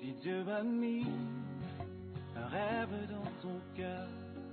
Si Dieu a mis un rêve dans ton cœur,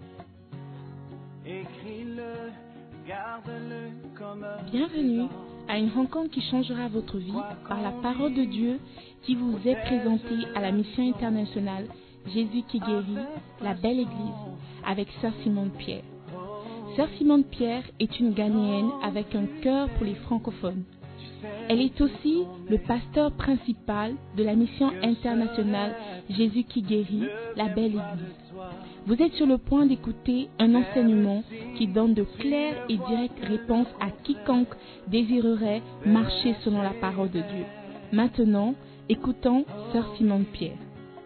écris-le, garde-le comme un Bienvenue à une rencontre qui changera votre vie par la parole de Dieu qui vous est présentée à la mission internationale Jésus qui guérit, la belle église, avec Sœur Simone Pierre. Sœur Simone Pierre est une Ghanéenne avec un cœur pour les francophones. Elle est aussi le pasteur principal de la mission internationale Jésus qui guérit, la belle église. Vous êtes sur le point d'écouter un enseignement qui donne de claires et directes réponses à quiconque désirerait marcher selon la parole de Dieu. Maintenant, écoutons Sœur Simone Pierre.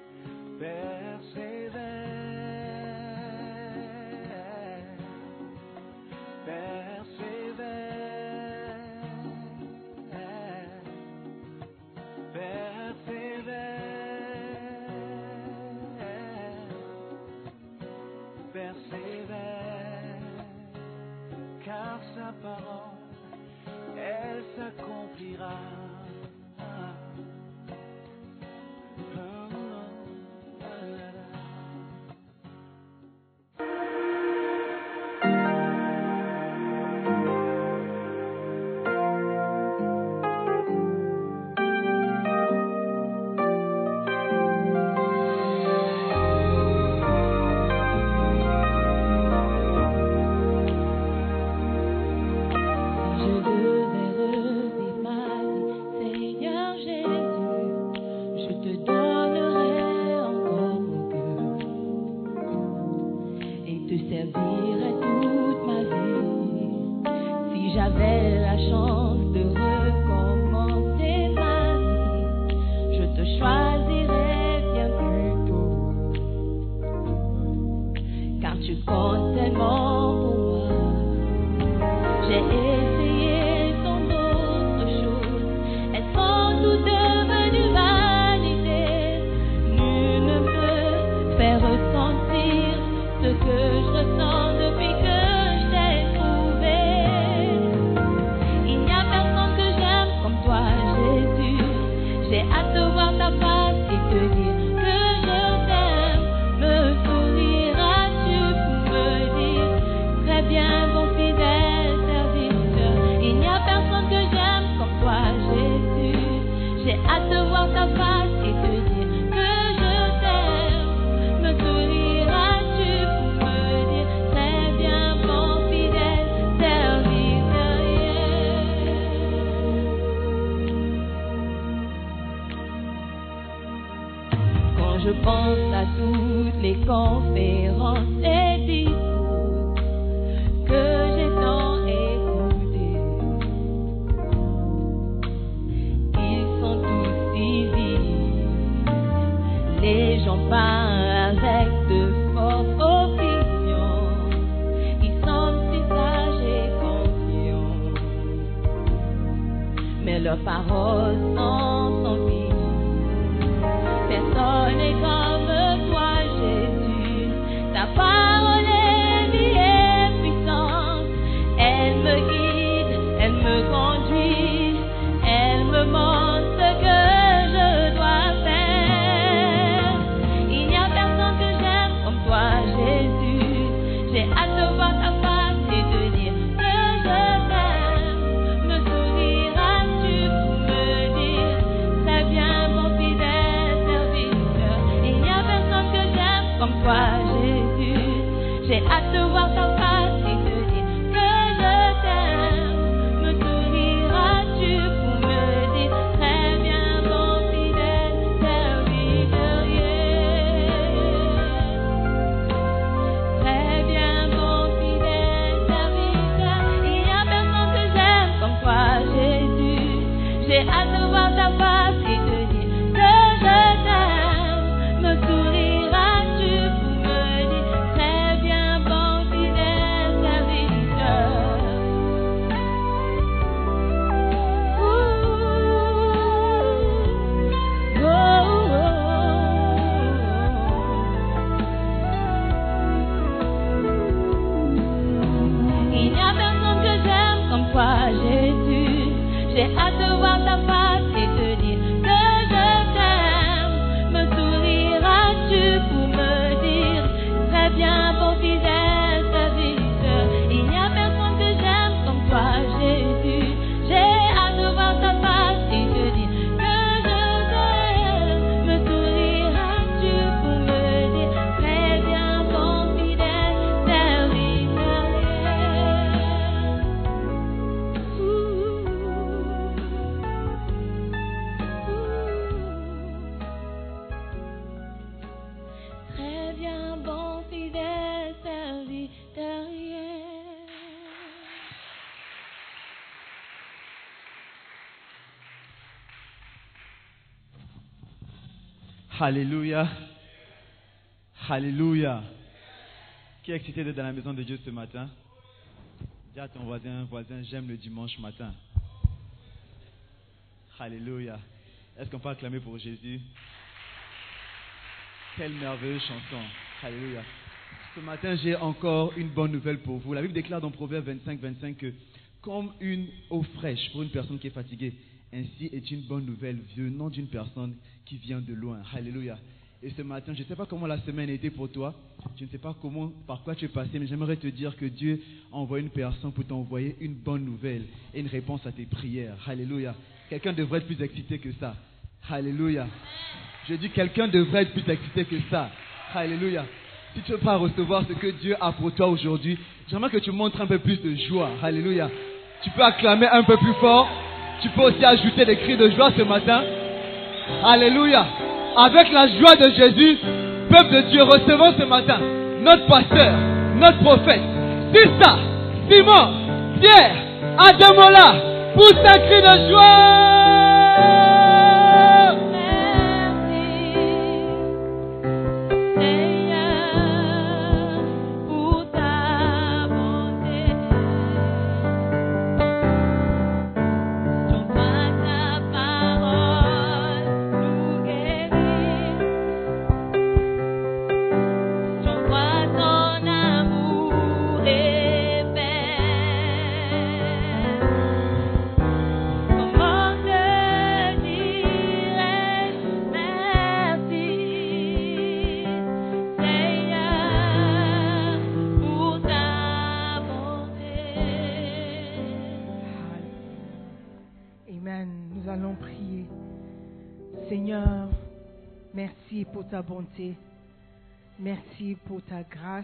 Car sa parole, elle s'accomplira. Je pense à toutes les conférences et discours que j'ai tant écoutés. Ils sont tous civiles. Les gens parlent avec de fortes opinions. Ils sont si sages et confiants. Mais leurs paroles sont sans vie. Personne n'est comme toi, Jésus. Ta parole est vie et puissante. Elle me guide, elle me conduit, elle me montre ce que je dois faire. Il n'y a personne que j'aime comme toi, Jésus. J'ai hâte de voir ta face et de dire que je t'aime. Me souriras-tu pour me dire très bien, mon fidèle. Comme toi, Jésus, j'ai hâte de voir ta face et de dire que je t'aime. Me souriras-tu pour me dire très bien, mon fidèle serviteur, très bien, mon fidèle serviteur. Il n'y a personne que j'aime comme toi, Jésus. J'ai hâte de voir ta face et de dire que je t'aime. Me souriras-tu pour me dire très bien, bon fidèle. Alléluia. Alléluia. Qui est excité d'être dans la maison de Dieu ce matin? Dis à ton voisin, j'aime le dimanche matin. Alléluia. Est-ce qu'on peut acclamer pour Jésus? Quelle merveilleuse chanson. Alléluia. Ce matin, j'ai encore une bonne nouvelle pour vous. La Bible déclare dans Proverbe 25 que comme une eau fraîche pour une personne qui est fatiguée, ainsi est une bonne nouvelle venant d'une personne qui vient de loin. Alléluia. Et ce matin, je ne sais pas comment la semaine a été pour toi. Je ne sais pas par quoi tu es passé, mais j'aimerais te dire que Dieu a envoyé une personne pour t'envoyer une bonne nouvelle et une réponse à tes prières. Alléluia. Quelqu'un devrait être plus excité que ça. Alléluia. Je dis quelqu'un devrait être plus excité que ça. Alléluia. Si tu ne veux pas recevoir ce que Dieu a pour toi aujourd'hui, j'aimerais que tu montres un peu plus de joie. Alléluia. Tu peux acclamer un peu plus fort. Tu peux aussi ajouter des cris de joie ce matin. Alléluia. Avec la joie de Jésus, peuple de Dieu, recevons ce matin notre pasteur, notre prophète, Sissa, Simon, Pierre, Ademola, pousse un cri de joie. Seigneur, merci pour ta bonté, merci pour ta grâce,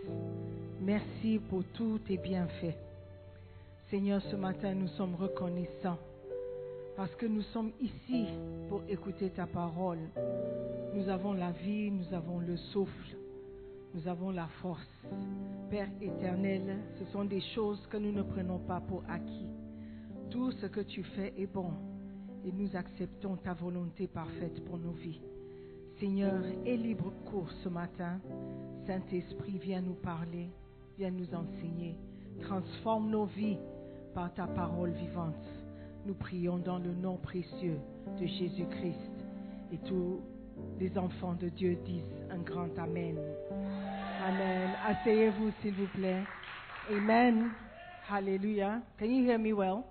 merci pour tous tes bienfaits. Seigneur, ce matin, nous sommes reconnaissants parce que nous sommes ici pour écouter ta parole. Nous avons la vie, nous avons le souffle, nous avons la force. Père éternel, ce sont des choses que nous ne prenons pas pour acquis. Tout ce que tu fais est bon. Et nous acceptons ta volonté parfaite pour nos vies. Seigneur, aie libre cours ce matin. Saint-Esprit, viens nous parler, viens nous enseigner. Transforme nos vies par ta parole vivante. Nous prions dans le nom précieux de Jésus-Christ. Et tous les enfants de Dieu disent un grand Amen. Amen. Asseyez-vous s'il vous plaît. Amen. Hallelujah. Can you hear me well?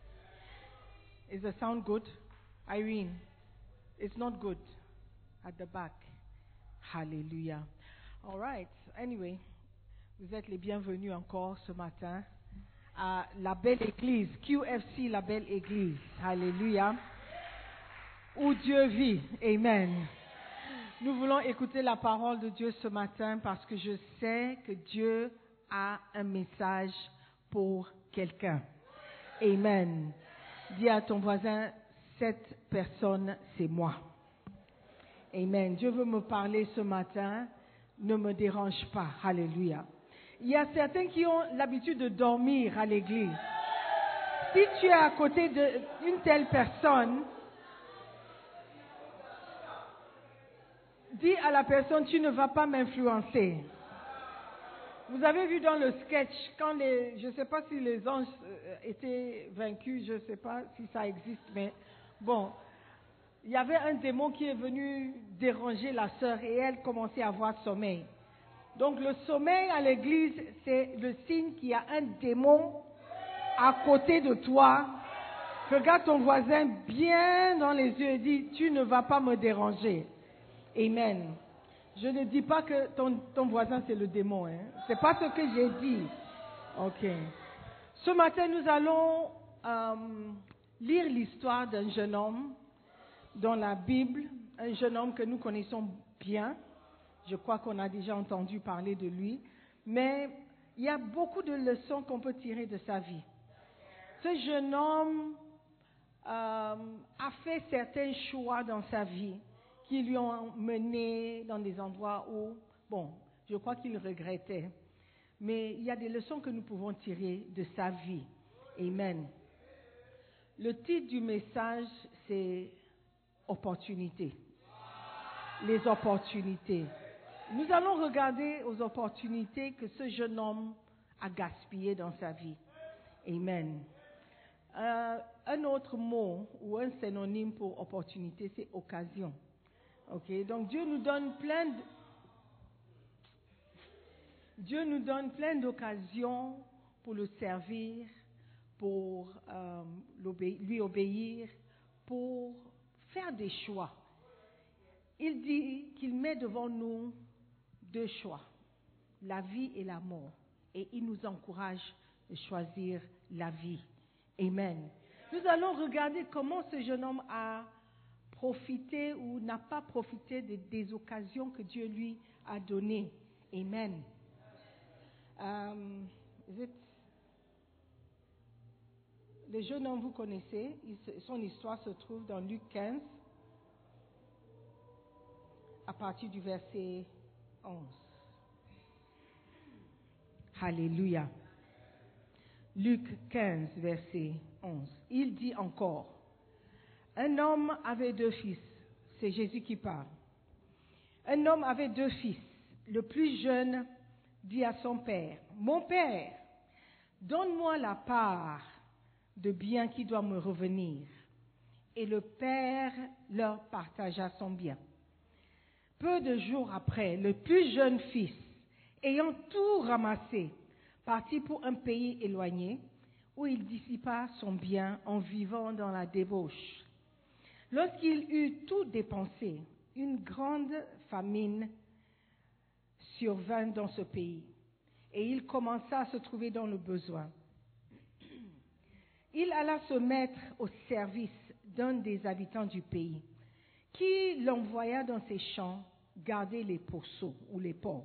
Is the sound good? Irene, it's not good at the back. Hallelujah. All right. Anyway, vous êtes les bienvenus encore ce matin à la belle église, QFC, la belle église. Hallelujah. Où Dieu vit. Amen. Nous voulons écouter la parole de Dieu ce matin parce que je sais que Dieu a un message pour quelqu'un. Amen. Dis à ton voisin, cette personne, c'est moi. Amen. Dieu veut me parler ce matin. Ne me dérange pas. Alléluia. Il y a certains qui ont l'habitude de dormir à l'église. Si tu es à côté d'une telle personne, dis à la personne, tu ne vas pas m'influencer. Vous avez vu dans le sketch, je ne sais pas si les anges étaient vaincus, je ne sais pas si ça existe, mais bon, il y avait un démon qui est venu déranger la sœur et elle commençait à avoir sommeil. Donc le sommeil à l'église, c'est le signe qu'il y a un démon à côté de toi. Regarde ton voisin bien dans les yeux et dis, tu ne vas pas me déranger. Amen. Je ne dis pas que ton voisin c'est le démon. Hein. Ce n'est pas ce que j'ai dit. Ok. Ce matin, nous allons lire l'histoire d'un jeune homme dans la Bible. Un jeune homme que nous connaissons bien. Je crois qu'on a déjà entendu parler de lui. Mais il y a beaucoup de leçons qu'on peut tirer de sa vie. Ce jeune homme a fait certains choix dans sa vie qui lui ont mené dans des endroits où, bon, je crois qu'il regrettait. Mais il y a des leçons que nous pouvons tirer de sa vie. Amen. Le titre du message, c'est « Opportunité ». les opportunités. Nous allons regarder aux opportunités que ce jeune homme a gaspillées dans sa vie. Amen. Un autre mot ou un synonyme pour opportunité, c'est occasion. Ok, donc Dieu nous donne plein d'occasions pour le servir, pour lui obéir, pour faire des choix. Il dit qu'il met devant nous 2 choix, la vie et la mort. Et il nous encourage de choisir la vie. Amen. Nous allons regarder comment ce jeune homme a profité ou n'a pas profité des occasions que Dieu lui a données. Amen. Le jeune homme, vous connaissez, son histoire se trouve dans Luc 15, à partir du verset 11. Alléluia. Luc 15, verset 11. Il dit encore, un homme avait 2 fils. C'est Jésus qui parle. Un homme avait 2 fils. Le plus jeune dit à son père, mon père, donne-moi la part de bien qui doit me revenir. Et le père leur partagea son bien. Peu de jours après, le plus jeune fils, ayant tout ramassé, partit pour un pays éloigné, où il dissipa son bien en vivant dans la débauche. Lorsqu'il eut tout dépensé, une grande famine survint dans ce pays, et il commença à se trouver dans le besoin. Il alla se mettre au service d'un des habitants du pays, qui l'envoya dans ses champs garder les pourceaux ou les porcs.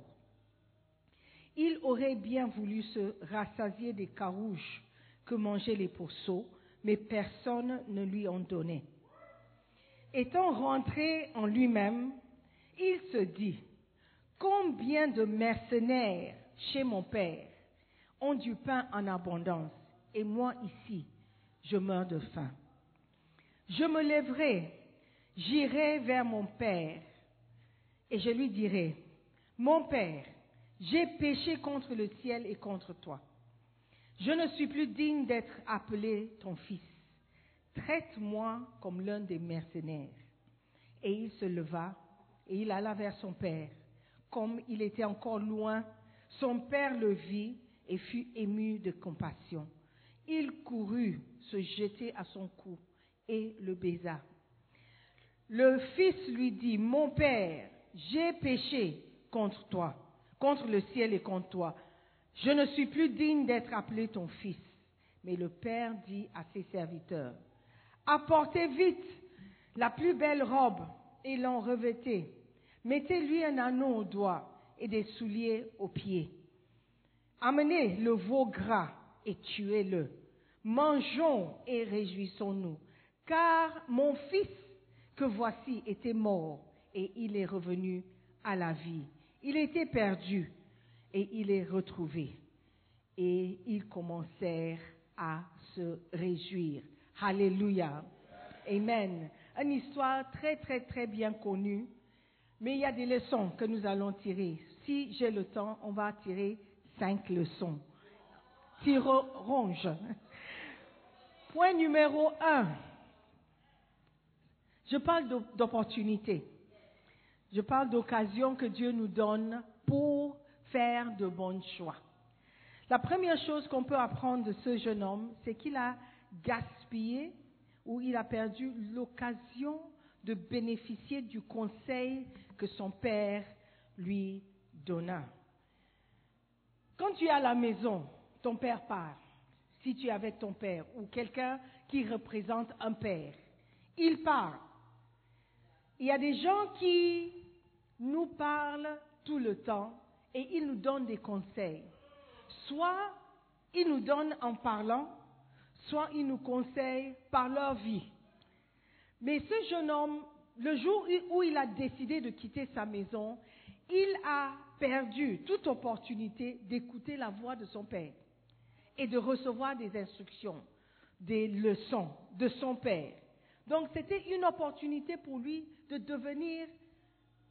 Il aurait bien voulu se rassasier des carouges que mangeaient les pourceaux, mais personne ne lui en donnait. Étant rentré en lui-même, il se dit, combien de mercenaires chez mon père ont du pain en abondance, et moi ici, je meurs de faim. Je me lèverai, j'irai vers mon père, et je lui dirai, mon père, j'ai péché contre le ciel et contre toi. Je ne suis plus digne d'être appelé ton fils. Traite-moi comme l'un des mercenaires. Et il se leva et il alla vers son père. Comme il était encore loin, son père le vit et fut ému de compassion. Il courut se jeter à son cou et le baisa. Le fils lui dit, mon père, j'ai péché contre toi, contre le ciel et contre toi. Je ne suis plus digne d'être appelé ton fils. Mais le père dit à ses serviteurs, apportez vite la plus belle robe et l'en revêtez. Mettez-lui un anneau au doigt et des souliers aux pieds. Amenez le veau gras et tuez-le. Mangeons et réjouissons-nous, car mon fils que voici était mort et il est revenu à la vie. Il était perdu et il est retrouvé. Et ils commencèrent à se réjouir. Alléluia. Amen. Une histoire très, très, très bien connue. Mais il y a des leçons que nous allons tirer. Si j'ai le temps, on va tirer 5 leçons. Ronge. Point numéro 1. Je parle d'opportunité. Je parle d'occasion que Dieu nous donne pour faire de bons choix. La première chose qu'on peut apprendre de ce jeune homme, c'est qu'il a gaspillé ou il a perdu l'occasion de bénéficier du conseil que son père lui donna. Quand tu es à la maison, ton père parle. Si tu es avec ton père ou quelqu'un qui représente un père, il parle. Il y a des gens qui nous parlent tout le temps et ils nous donnent des conseils. Soit ils nous donnent en parlant, soit ils nous conseillent par leur vie. Mais ce jeune homme, le jour où il a décidé de quitter sa maison, il a perdu toute opportunité d'écouter la voix de son père et de recevoir des instructions, des leçons de son père. Donc c'était une opportunité pour lui de devenir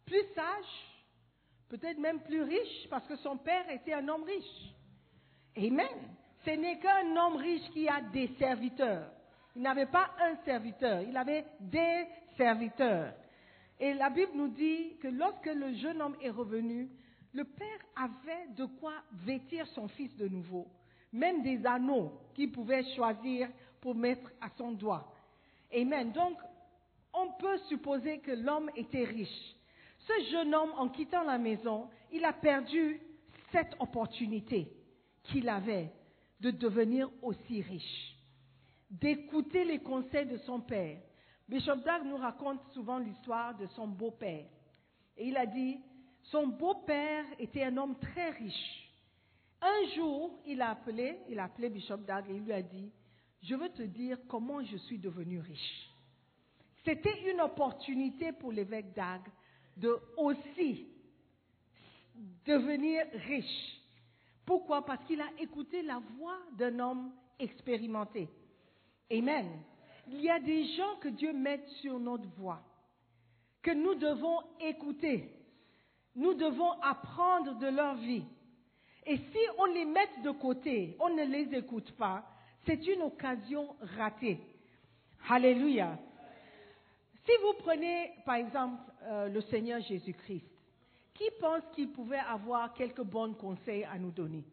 plus sage, peut-être même plus riche, parce que son père était un homme riche. Amen. Ce n'est qu'un homme riche qui a des serviteurs. Il n'avait pas un serviteur, il avait des serviteurs. Et la Bible nous dit que lorsque le jeune homme est revenu, le père avait de quoi vêtir son fils de nouveau. Même des anneaux qu'il pouvait choisir pour mettre à son doigt. Amen. Donc, on peut supposer que l'homme était riche. Ce jeune homme, en quittant la maison, il a perdu cette opportunité qu'il avait de devenir aussi riche, d'écouter les conseils de son père. Bishop Dag nous raconte souvent l'histoire de son beau-père. Et il a dit, son beau-père était un homme très riche. Un jour, il a appelé Bishop Dag et il lui a dit, je veux te dire comment je suis devenu riche. C'était une opportunité pour l'évêque Dag de aussi devenir riche. Pourquoi? Parce qu'il a écouté la voix d'un homme expérimenté. Amen. Il y a des gens que Dieu met sur notre voie, que nous devons écouter. Nous devons apprendre de leur vie. Et si on les met de côté, on ne les écoute pas, c'est une occasion ratée. Alléluia. Si vous prenez, par exemple, le Seigneur Jésus-Christ, qui pense qu'il pouvait avoir quelques bons conseils à nous donner?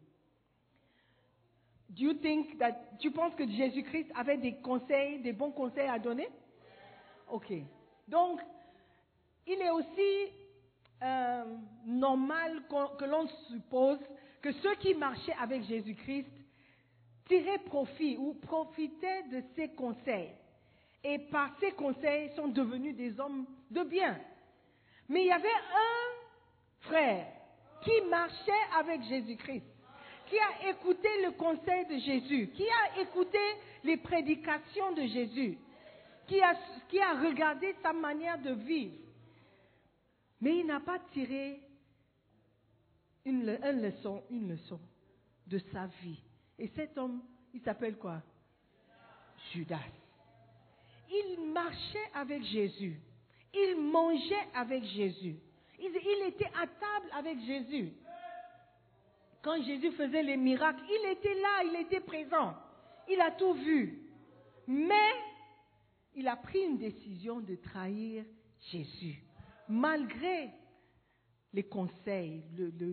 Tu penses que Jésus-Christ avait des conseils, des bons conseils à donner? Ok. Donc, il est aussi normal que l'on suppose que ceux qui marchaient avec Jésus-Christ tiraient profit ou profitaient de ses conseils. Et par ses conseils sont devenus des hommes de bien. Mais il y avait un frère qui marchait avec Jésus-Christ, qui a écouté le conseil de Jésus, qui a écouté les prédications de Jésus, qui a regardé sa manière de vivre. Mais il n'a pas tiré une leçon de sa vie. Et cet homme, il s'appelle quoi? Judas. Il marchait avec Jésus. Il mangeait avec Jésus. Il était à table avec Jésus. Quand Jésus faisait les miracles, il était là, il était présent. Il a tout vu. Mais il a pris une décision de trahir Jésus. Malgré les conseils,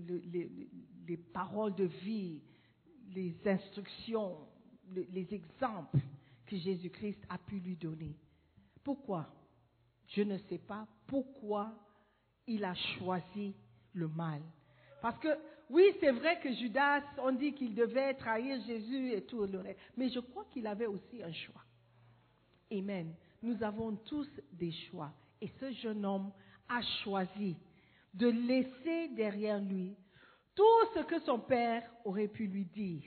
les paroles de vie, les instructions, les exemples que Jésus-Christ a pu lui donner. Pourquoi? Je ne sais pas pourquoi il a choisi le mal. Parce que, oui, c'est vrai que Judas, on dit qu'il devait trahir Jésus et tout le reste. Mais je crois qu'il avait aussi un choix. Amen. Nous avons tous des choix. Et ce jeune homme a choisi de laisser derrière lui tout ce que son père aurait pu lui dire.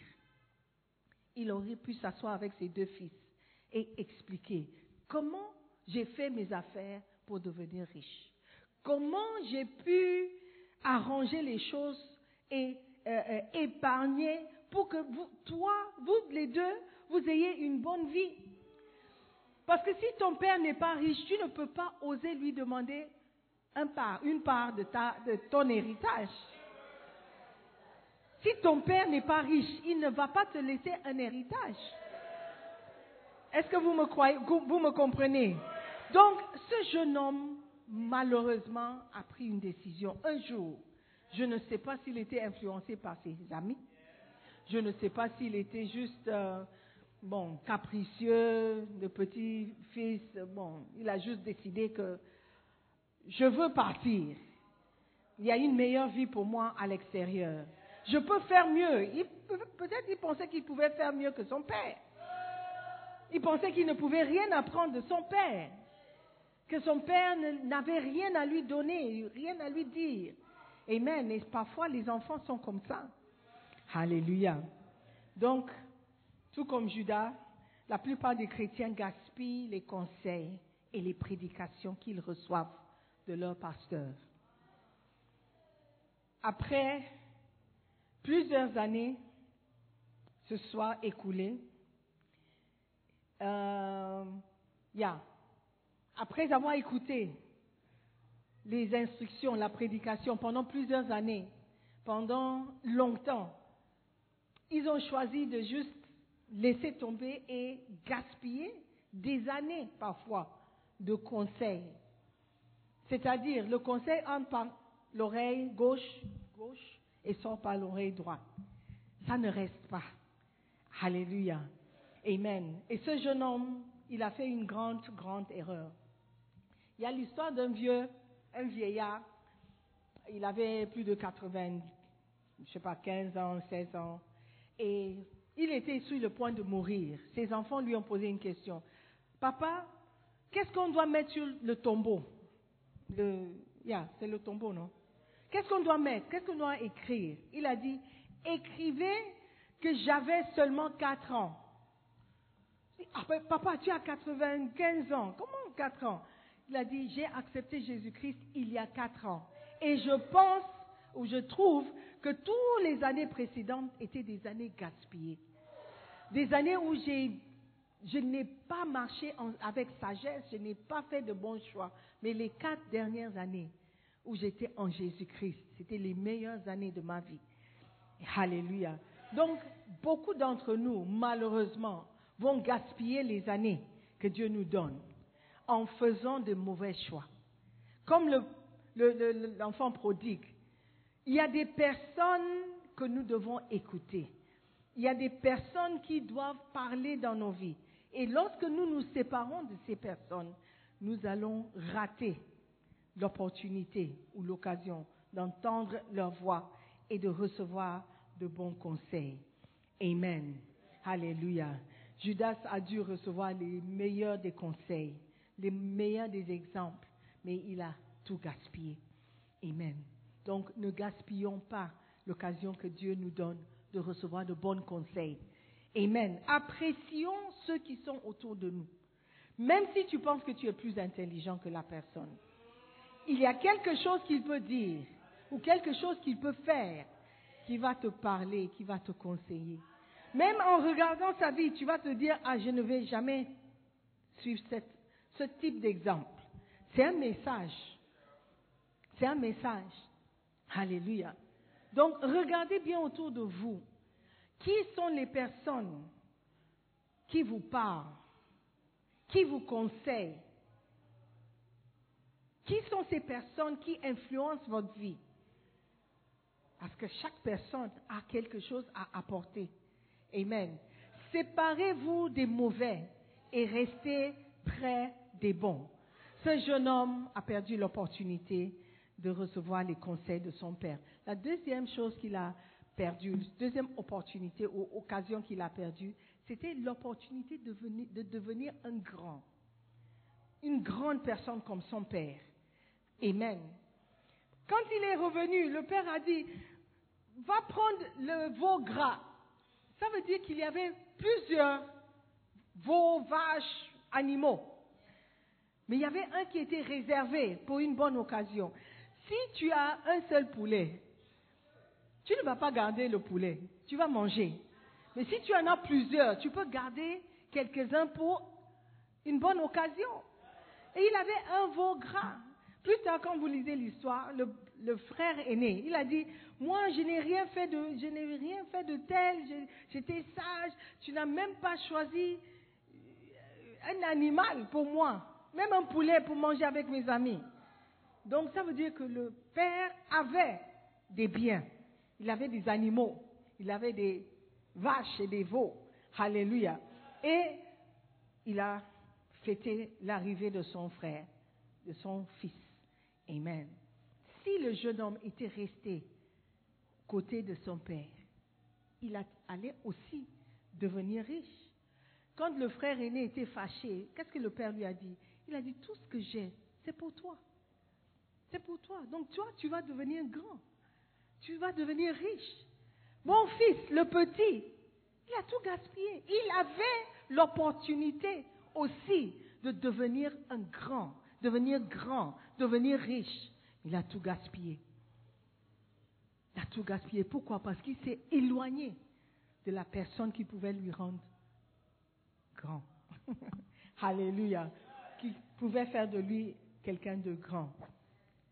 Il aurait pu s'asseoir avec ses deux fils et expliquer comment j'ai fait mes affaires pour devenir riche. Comment j'ai pu arranger les choses et épargner pour que vous les deux, vous ayez une bonne vie. Parce que si ton père n'est pas riche, tu ne peux pas oser lui demander une part de ton héritage. Si ton père n'est pas riche, il ne va pas te laisser un héritage. Est-ce que vous me comprenez? Donc, ce jeune homme, malheureusement, a pris une décision. Un jour, je ne sais pas s'il était influencé par ses amis. Je ne sais pas s'il était juste, capricieux, de petit-fils. Il a juste décidé que je veux partir. Il y a une meilleure vie pour moi à l'extérieur. Je peux faire mieux. Peut-être il pensait qu'il pouvait faire mieux que son père. Il pensait qu'il ne pouvait rien apprendre de son père. Que son père n'avait rien à lui donner, rien à lui dire. Amen. Et parfois, les enfants sont comme ça. Alléluia. Donc, tout comme Judas, la plupart des chrétiens gaspillent les conseils et les prédications qu'ils reçoivent de leur pasteur. Après plusieurs années se soient écoulées, après avoir écouté les instructions, la prédication pendant plusieurs années, pendant longtemps. Ils ont choisi de juste laisser tomber et gaspiller des années parfois de conseils. C'est-à-dire, le conseil entre par l'oreille gauche et sort par l'oreille droite. Ça ne reste pas. Alléluia. Amen. Et ce jeune homme, il a fait une grande erreur. Il y a l'histoire d'un vieillard. Il avait plus de 15 ans, 16 ans. Et il était sur le point de mourir. Ses enfants lui ont posé une question. Papa, qu'est-ce qu'on doit mettre sur le tombeau? C'est le tombeau, non? Qu'est-ce qu'on doit mettre? Qu'est-ce qu'on doit écrire? Il a dit, écrivez que j'avais seulement 4 ans. Ah, papa, tu as 95 ans. Comment 4 ans? Il a dit, j'ai accepté Jésus-Christ il y a 4 ans. Et je pense, ou je trouve, que toutes les années précédentes étaient des années gaspillées. Des années où je n'ai pas marché avec sagesse, je n'ai pas fait de bons choix. Mais les 4 dernières années où j'étais en Jésus-Christ, c'était les meilleures années de ma vie. Alléluia. Donc, beaucoup d'entre nous, malheureusement, vont gaspiller les années que Dieu nous donne en faisant de mauvais choix. Comme l'enfant prodigue, il y a des personnes que nous devons écouter. Il y a des personnes qui doivent parler dans nos vies. Et lorsque nous nous séparons de ces personnes, nous allons rater l'opportunité ou l'occasion d'entendre leur voix et de recevoir de bons conseils. Amen. Alléluia. Judas a dû recevoir les meilleurs des conseils, les meilleurs des exemples, mais il a tout gaspillé. Amen. Donc, ne gaspillons pas l'occasion que Dieu nous donne de recevoir de bons conseils. Amen. Apprécions ceux qui sont autour de nous. Même si tu penses que tu es plus intelligent que la personne, il y a quelque chose qu'il peut dire ou quelque chose qu'il peut faire qui va te parler, qui va te conseiller. Même en regardant sa vie, tu vas te dire, ah, je ne vais jamais suivre ce type d'exemple. C'est un message. C'est un message. Alléluia. Donc, regardez bien autour de vous. Qui sont les personnes qui vous parlent, qui vous conseillent? Qui sont ces personnes qui influencent votre vie? Parce que chaque personne a quelque chose à apporter. Amen. Séparez-vous des mauvais et restez près des bons. Ce jeune homme a perdu l'opportunité de recevoir les conseils de son père. La deuxième chose qu'il a perdue, deuxième opportunité ou occasion qu'il a perdue, c'était l'opportunité de devenir une grande personne comme son père. Amen. Quand il est revenu, le père a dit, va prendre le veau gras. Ça veut dire qu'il y avait plusieurs veaux, vaches, animaux. Mais il y avait un qui était réservé pour une bonne occasion. Si tu as un seul poulet, tu ne vas pas garder le poulet, tu vas manger. Mais si tu en as plusieurs, tu peux garder quelques-uns pour une bonne occasion. Et il avait un veau gras. Plus tard, quand vous lisez l'histoire, le frère aîné, il a dit, moi, je n'ai rien fait de tel, j'étais sage, tu n'as même pas choisi un animal pour moi, même un poulet pour manger avec mes amis. Donc, ça veut dire que le père avait des biens, il avait des animaux, il avait des vaches et des veaux. Alléluia. Et il a fêté l'arrivée de son frère, de son fils. Amen. Si le jeune homme était resté côté de son père, il allait aussi devenir riche. Quand le frère aîné était fâché, qu'est-ce que le père lui a dit? Il a dit, tout ce que j'ai, c'est pour toi. C'est pour toi. Donc toi, tu vas devenir grand. Tu vas devenir riche. Mon fils, le petit, il a tout gaspillé. Il avait l'opportunité aussi de devenir grand, devenir riche. Il a tout gaspillé. Il a tout gaspillé. Pourquoi? Parce qu'il s'est éloigné de la personne qui pouvait lui rendre grand. Alléluia. Qui pouvait faire de lui quelqu'un de grand.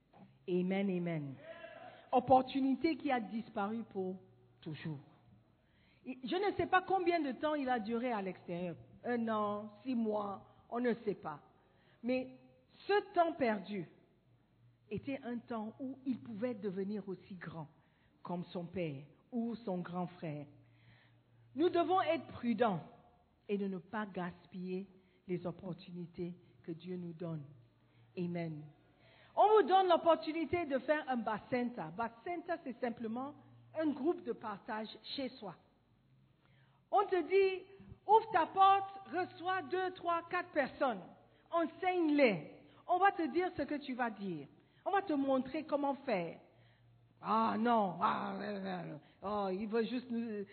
Amen, amen. Opportunité qui a disparu pour toujours. Je ne sais pas combien de temps il a duré à l'extérieur. 1 an, 6 mois, on ne sait pas. Mais ce temps perdu était un temps où il pouvait devenir aussi grand comme son père ou son grand frère. Nous devons être prudents et de ne pas gaspiller les opportunités que Dieu nous donne. Amen. On vous donne l'opportunité de faire un Bacenta. Bacenta, c'est simplement un groupe de partage chez soi. On te dit, ouvre ta porte, reçois 2, 3, 4 personnes. Enseigne-les. On va te dire ce que tu vas dire. On va te montrer comment faire. Ah non, il veut juste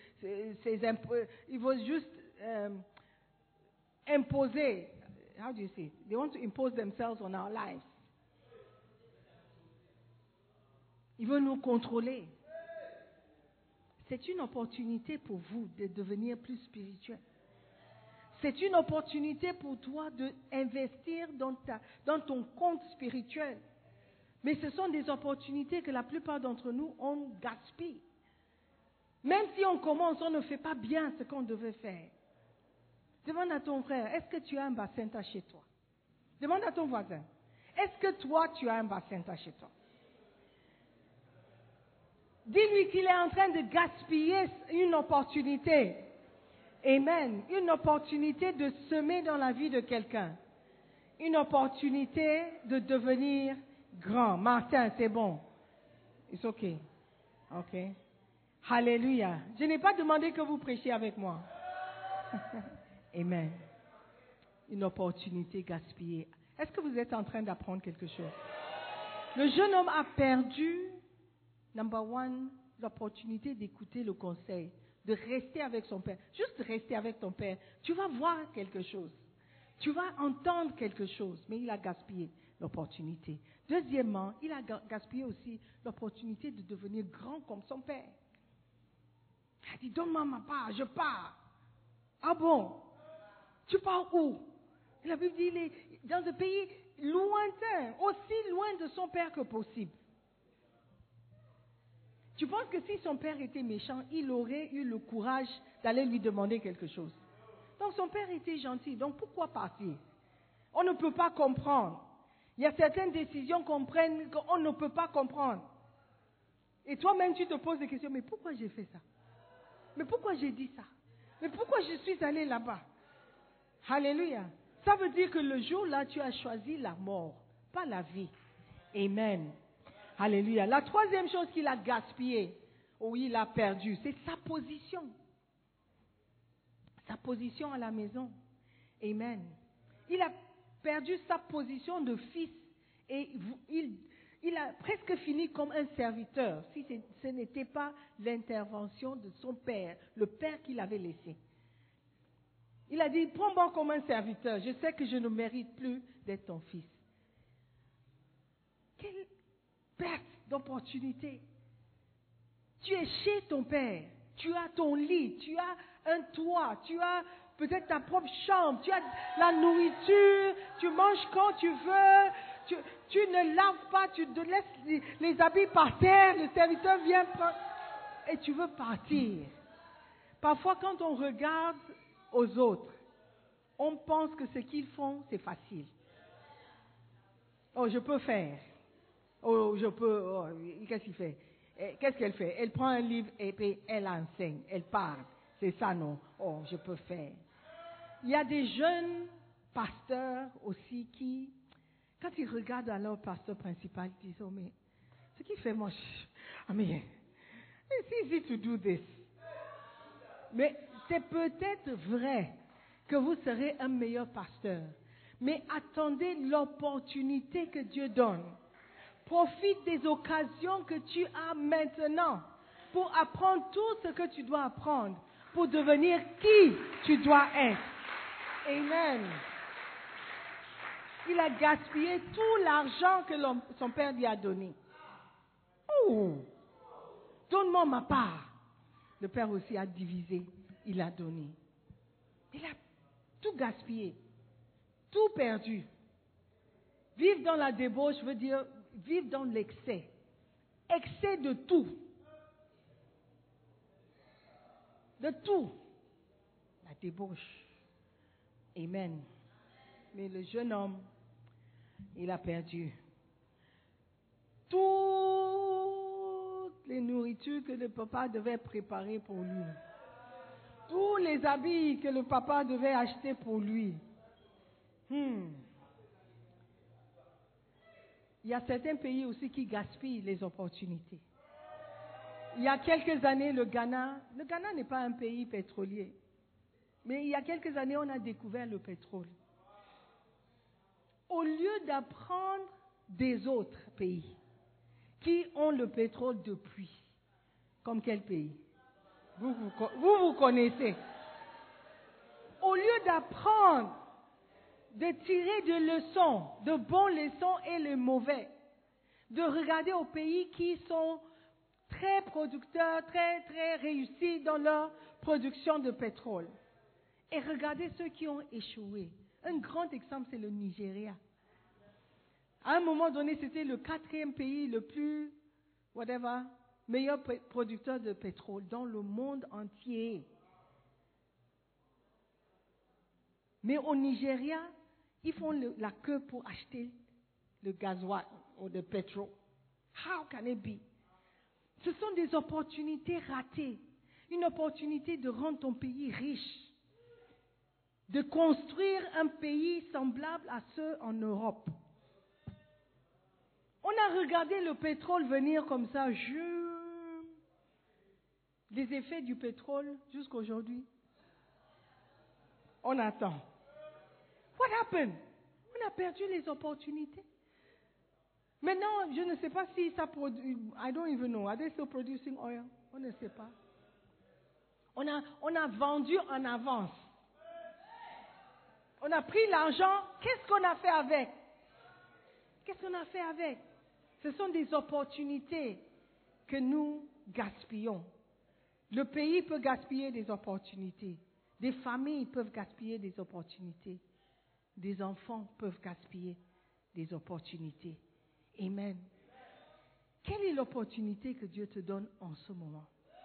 imposer. How do you say? They want to impose themselves on our lives. Il veut nous contrôler. C'est une opportunité pour vous de devenir plus spirituel. C'est une opportunité pour toi d'investir dans ton compte spirituel. Mais ce sont des opportunités que la plupart d'entre nous, on gaspille. Même si on commence, on ne fait pas bien ce qu'on devait faire. Demande à ton frère, est-ce que tu as un Bacenta chez toi? Demande à ton voisin, est-ce que toi, tu as un Bacenta chez toi? Dis-lui qu'il est en train de gaspiller une opportunité. Amen. Une opportunité de semer dans la vie de quelqu'un. Une opportunité de devenir grand. Martin, c'est bon. It's okay. Okay. Alléluia. Je n'ai pas demandé que vous prêchiez avec moi. Amen. Une opportunité gaspillée. Est-ce que vous êtes en train d'apprendre quelque chose? Le jeune homme a perdu, number one, l'opportunité d'écouter le conseil, de rester avec son père. Juste rester avec ton père. Tu vas voir quelque chose. Tu vas entendre quelque chose. Mais il a gaspillé l'opportunité. Deuxièmement, il a gaspillé aussi l'opportunité de devenir grand comme son père. Il a dit, donne-moi ma part, je pars. Ah bon? Tu pars où? La Bible dit, il est dans un pays lointain, aussi loin de son père que possible. Tu penses que si son père était méchant, il aurait eu le courage d'aller lui demander quelque chose? Donc son père était gentil, donc pourquoi partir? On ne peut pas comprendre. Il y a certaines décisions qu'on prenne qu'on ne peut pas comprendre. Et toi-même tu te poses des questions, mais pourquoi j'ai fait ça? Mais pourquoi j'ai dit ça? Mais pourquoi je suis allé là-bas? Alléluia. Ça veut dire que le jour-là, tu as choisi la mort, pas la vie. Amen. Alléluia. La troisième chose qu'il a gaspillée, ou il a perdu, c'est sa position. Sa position à la maison. Amen. Il a perdu sa position de fils et il a presque fini comme un serviteur si ce n'était pas l'intervention de son père, le père qu'il avait laissé. Il a dit, prends-moi comme un serviteur, je sais que je ne mérite plus d'être ton fils. Quelle perte d'opportunité. Tu es chez ton père, tu as ton lit, tu as un toit, tu as peut-être ta propre chambre, tu as la nourriture, tu manges quand tu veux, tu ne laves pas, tu te laisses les habits par terre, le serviteur vient prendre et tu veux partir. Parfois quand on regarde aux autres, on pense que ce qu'ils font, c'est facile. Oh, je peux faire. Oh, je peux. Oh, qu'est-ce qu'il fait? Qu'est-ce qu'elle fait? Elle prend un livre et puis elle enseigne, elle parle. C'est ça, non? Oh, je peux faire. Il y a des jeunes pasteurs aussi qui, quand ils regardent à leur pasteur principal, ils disent, oh, mais ce qu'il fait, moi, I mean, it's easy to do this. Mais c'est peut-être vrai que vous serez un meilleur pasteur. Mais attendez l'opportunité que Dieu donne. Profite des occasions que tu as maintenant pour apprendre tout ce que tu dois apprendre, pour devenir qui tu dois être. Amen. Il a gaspillé tout l'argent que son père lui a donné. Oh, donne-moi ma part. Le père aussi a divisé, il a donné. Il a tout gaspillé, tout perdu. Vivre dans la débauche veut dire vivent dans l'excès. Excès de tout. De tout. La débauche. Amen. Mais le jeune homme, il a perdu toutes les nourritures que le papa devait préparer pour lui. Tous les habits que le papa devait acheter pour lui. Il y a certains pays aussi qui gaspillent les opportunités. Il y a quelques années, le Ghana n'est pas un pays pétrolier. Mais il y a quelques années, on a découvert le pétrole. Au lieu d'apprendre des autres pays qui ont le pétrole depuis, comme quel pays? Vous connaissez. Au lieu d'apprendre, de tirer des leçons, de bonnes leçons et les mauvais, de regarder aux pays qui sont très producteurs, très, très réussis dans leur production de pétrole. Et regardez ceux qui ont échoué. Un grand exemple, c'est le Nigeria. À un moment donné, c'était le 4e pays le plus, meilleur producteur de pétrole dans le monde entier. Mais au Nigeria, ils font la queue pour acheter le gasoil ou le pétrole. How can it be? Ce sont des opportunités ratées. Une opportunité de rendre ton pays riche. De construire un pays semblable à ceux en Europe. On a regardé le pétrole venir comme ça. Les effets du pétrole jusqu'à aujourd'hui. On attend. What happened? On a perdu les opportunités. Maintenant, je ne sais pas si ça produit. I don't even know. Are they still producing oil? On ne sait pas. On a vendu en avance. On a pris l'argent. Qu'est-ce qu'on a fait avec? Qu'est-ce qu'on a fait avec? Ce sont des opportunités que nous gaspillons. Le pays peut gaspiller des opportunités. Des familles peuvent gaspiller des opportunités. Des enfants peuvent gaspiller des opportunités. Amen. Quelle est l'opportunité que Dieu te donne en ce moment?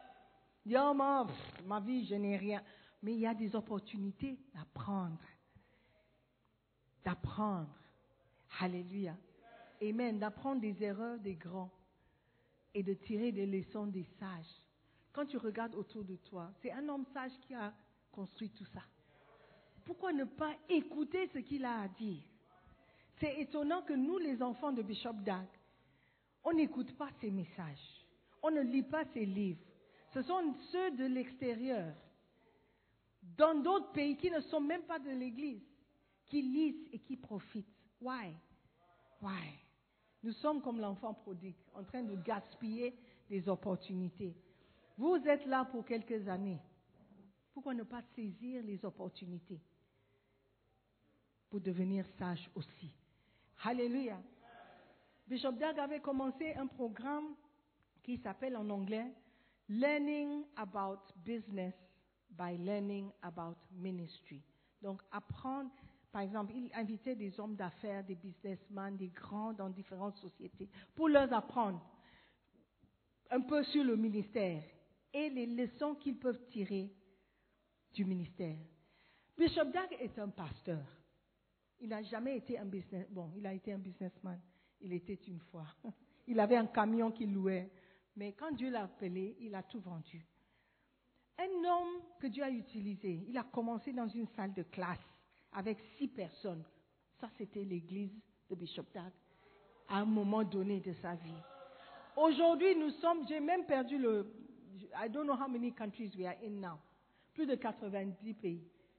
Ma vie, je n'ai rien. Mais il y a des opportunités d'apprendre. D'apprendre. Alléluia. Amen. D'apprendre des erreurs des grands et de tirer des leçons des sages. Quand tu regardes autour de toi, c'est un homme sage qui a construit tout ça. Pourquoi ne pas écouter ce qu'il a à dire? C'est étonnant que nous, les enfants de Bishop Dag, on n'écoute pas ses messages. On ne lit pas ses livres. Ce sont ceux de l'extérieur, dans d'autres pays qui ne sont même pas de l'Église, qui lisent et qui profitent. Why? Nous sommes comme l'enfant prodigue, en train de gaspiller des opportunités. Vous êtes là pour quelques années. Pourquoi ne pas saisir les opportunités pour devenir sage aussi? Alléluia. Bishop Dag avait commencé un programme qui s'appelle en anglais Learning About Business by Learning About Ministry. Donc apprendre, par exemple, il invitait des hommes d'affaires, des businessmen, des grands dans différentes sociétés pour leur apprendre un peu sur le ministère et les leçons qu'ils peuvent tirer du ministère. Bishop Dag est un pasteur. Il n'a jamais été un businessman. Bon, il a été un businessman. Il était une fois. Il avait un camion qu'il louait. Mais quand Dieu l'a appelé, il a tout vendu. Un homme que Dieu a utilisé, il a commencé dans une salle de classe avec 6 personnes. Ça, c'était l'église de Bishop Dag à un moment donné de sa vie. Aujourd'hui, j'ai même perdu I don't know how many countries we are in now. Plus de 90 pays.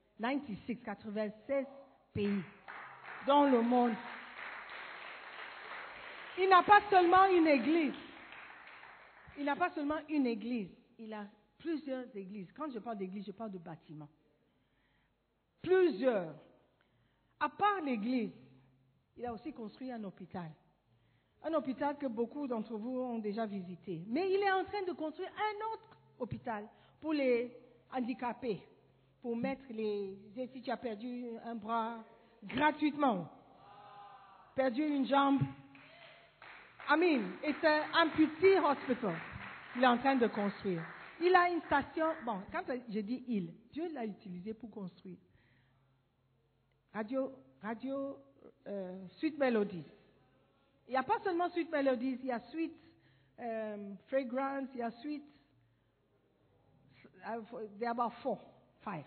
96 pays dans le monde. Il n'a pas seulement une église. Il a plusieurs églises. Quand je parle d'église, je parle de bâtiments. Plusieurs. À part l'église, il a aussi construit un hôpital. Un hôpital que beaucoup d'entre vous ont déjà visité. Mais il est en train de construire un autre hôpital pour les handicapés. Pour mettre si tu as perdu un bras gratuitement, perdu une jambe, it's an amputee hospital. Il est en train de construire. Il a une station. Bon, quand je dis il, Dieu l'a utilisé pour construire. Radio Sweet Melodies. Il n'y a pas seulement Sweet Melodies, il y a Sweet Fragrance, il y a Sweet. There are about 5.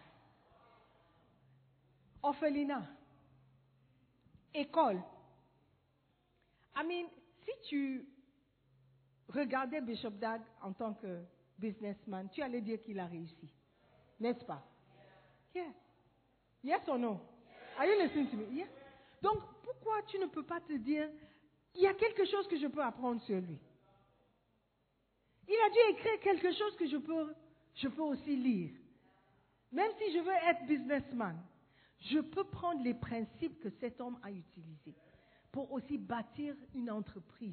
Orphelinat. École. Si tu regardais Bishop Dag en tant que businessman, tu allais dire qu'il a réussi. N'est-ce pas? Yeah. Yes or no? Are you listening to me? Yeah. Donc, pourquoi tu ne peux pas te dire, il y a quelque chose que je peux apprendre sur lui? Il a dû écrire quelque chose que je peux aussi lire. Même si je veux être businessman, je peux prendre les principes que cet homme a utilisés pour aussi bâtir une entreprise.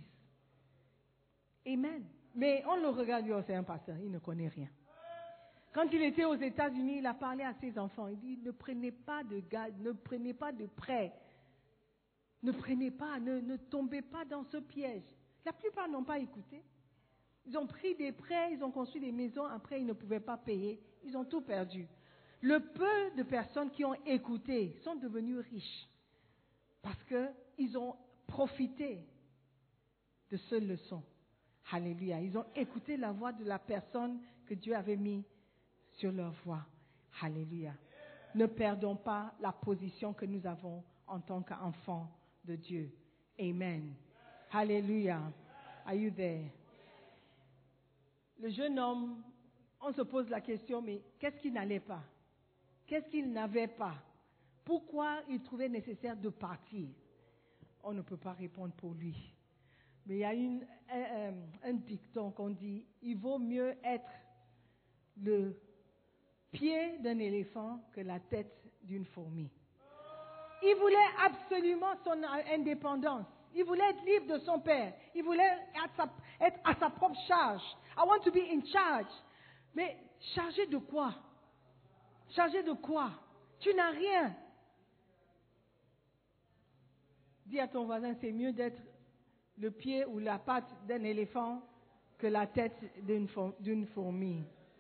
Amen. Mais on le regarde, c'est un pasteur, il ne connaît rien. Quand il était aux États-Unis, il a parlé à ses enfants. Il dit, ne prenez pas de garde, ne prenez pas de prêt. Ne tombez pas dans ce piège. La plupart n'ont pas écouté. Ils ont pris des prêts, ils ont construit des maisons, après ils ne pouvaient pas payer. Ils ont tout perdu. Le peu de personnes qui ont écouté sont devenues riches. Parce qu'ils ont profité de ce leçon. Alléluia. Ils ont écouté la voix de la personne que Dieu avait mis sur leur voie. Alléluia. Ne perdons pas la position que nous avons en tant qu'enfants de Dieu. Amen. Alléluia. Are you there? Le jeune homme, on se pose la question, mais qu'est-ce qu'il n'allait pas? Qu'est-ce qu'il n'avait pas? Pourquoi il trouvait nécessaire de partir? On ne peut pas répondre pour lui. Mais il y a un dicton qu'on dit, il vaut mieux être le pied d'un éléphant que la tête d'une fourmi. Il voulait absolument son indépendance. Il voulait être libre de son père. Il voulait être à sa propre charge. I want to be in charge. Mais chargé de quoi? Chargé de quoi? Tu n'as rien. Dis à ton voisin, c'est mieux d'être le pied ou la patte d'un éléphant que la tête d'une fourmi.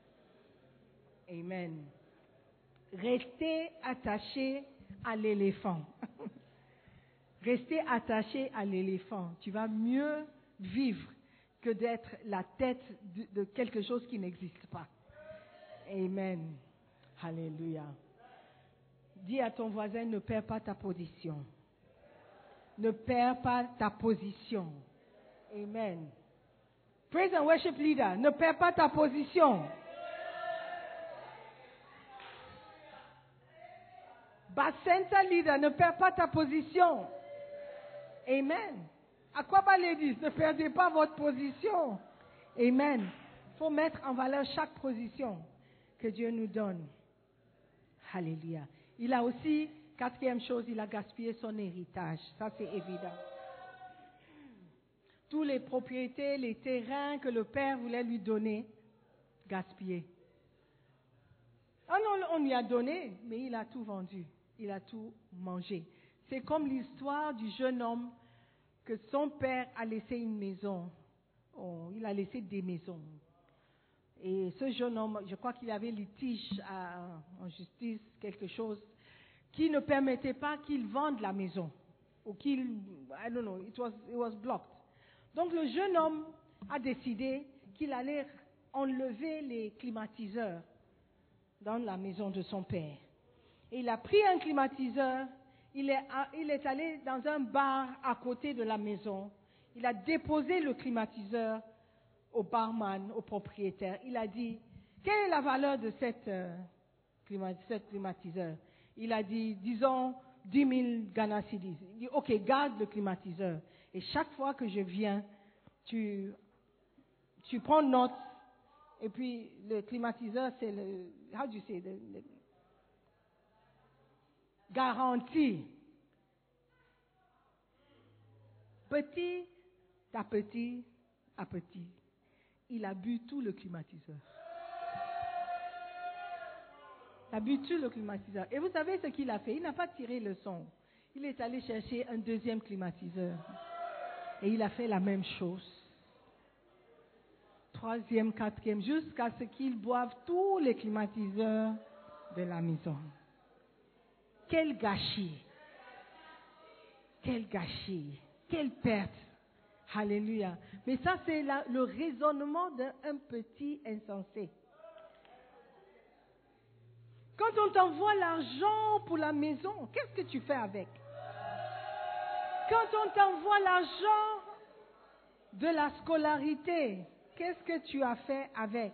Amen. Restez attaché à l'éléphant. Restez attaché à l'éléphant. Tu vas mieux vivre que d'être la tête de quelque chose qui n'existe pas. Amen. Alléluia. Dis à ton voisin, ne perds pas ta position. Ne perds pas ta position. Amen. Praise and worship leader, ne perds pas ta position. Bacenta leader, ne perds pas ta position. Amen. Aquaba ladies, ne perdez pas votre position. Amen. Il faut mettre en valeur chaque position que Dieu nous donne. Alléluia. Il a aussi, quatrième chose, il a gaspillé son héritage. Ça, c'est évident. Toutes les propriétés, les terrains que le père voulait lui donner, gaspillé. Ah non, on lui a donné, mais il a tout vendu. Il a tout mangé. C'est comme l'histoire du jeune homme que son père a laissé une maison. Oh, il a laissé des maisons. Et ce jeune homme, je crois qu'il avait litige en justice, quelque chose, qui ne permettait pas qu'il vende la maison. Ou qu'il, I don't know, it was blocked. Donc le jeune homme a décidé qu'il allait enlever les climatiseurs dans la maison de son père. Et il a pris un climatiseur, il est allé dans un bar à côté de la maison, il a déposé le climatiseur au barman, au propriétaire. Il a dit, quelle est la valeur de cette climatiseur? Il a dit, disons, 10 000 Ghana cedis. Il dit, ok, garde le climatiseur. Et chaque fois que je viens, tu prends note. Et puis, le climatiseur, c'est le, how do you say, le garantie. Petit à petit à petit, il a bu tout le climatiseur. Il a bu tout le climatiseur. Et vous savez ce qu'il a fait? Il n'a pas tiré le son. Il est allé chercher un deuxième climatiseur. Et il a fait la même chose. 3e, 4e, jusqu'à ce qu'ils boivent tous les climatiseurs de la maison. Quel gâchis! Quel gâchis! Quelle perte! Alléluia! Mais ça, c'est le raisonnement d'un petit insensé. Quand on t'envoie l'argent pour la maison, qu'est-ce que tu fais avec? Quand on t'envoie l'argent de la scolarité, qu'est-ce que tu as fait avec?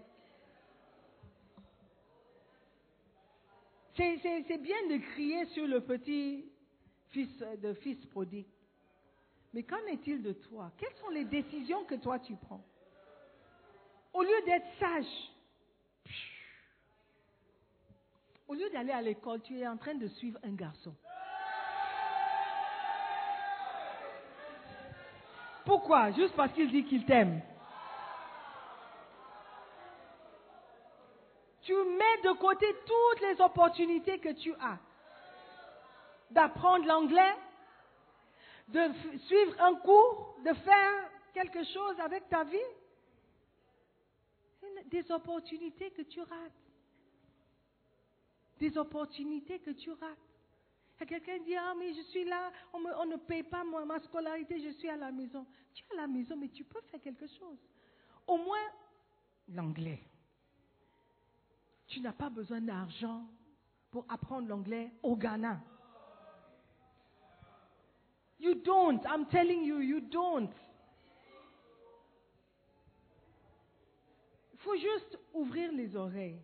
C'est bien de crier sur le petit fils prodigue. Mais qu'en est-il de toi? Quelles sont les décisions que toi tu prends? Au lieu d'être sage, au lieu d'aller à l'école, tu es en train de suivre un garçon. Pourquoi? Juste parce qu'il dit qu'il t'aime. Tu mets de côté toutes les opportunités que tu as d'apprendre l'anglais, de suivre un cours, de faire quelque chose avec ta vie. Des opportunités que tu rates. Des opportunités que tu rates. Et quelqu'un dit, ah mais je suis là, on ne paye pas ma scolarité, je suis à la maison. Tu es à la maison, mais tu peux faire quelque chose. Au moins, l'anglais. Tu n'as pas besoin d'argent pour apprendre l'anglais au Ghana. You don't. I'm telling you, you don't. Il faut juste ouvrir les oreilles.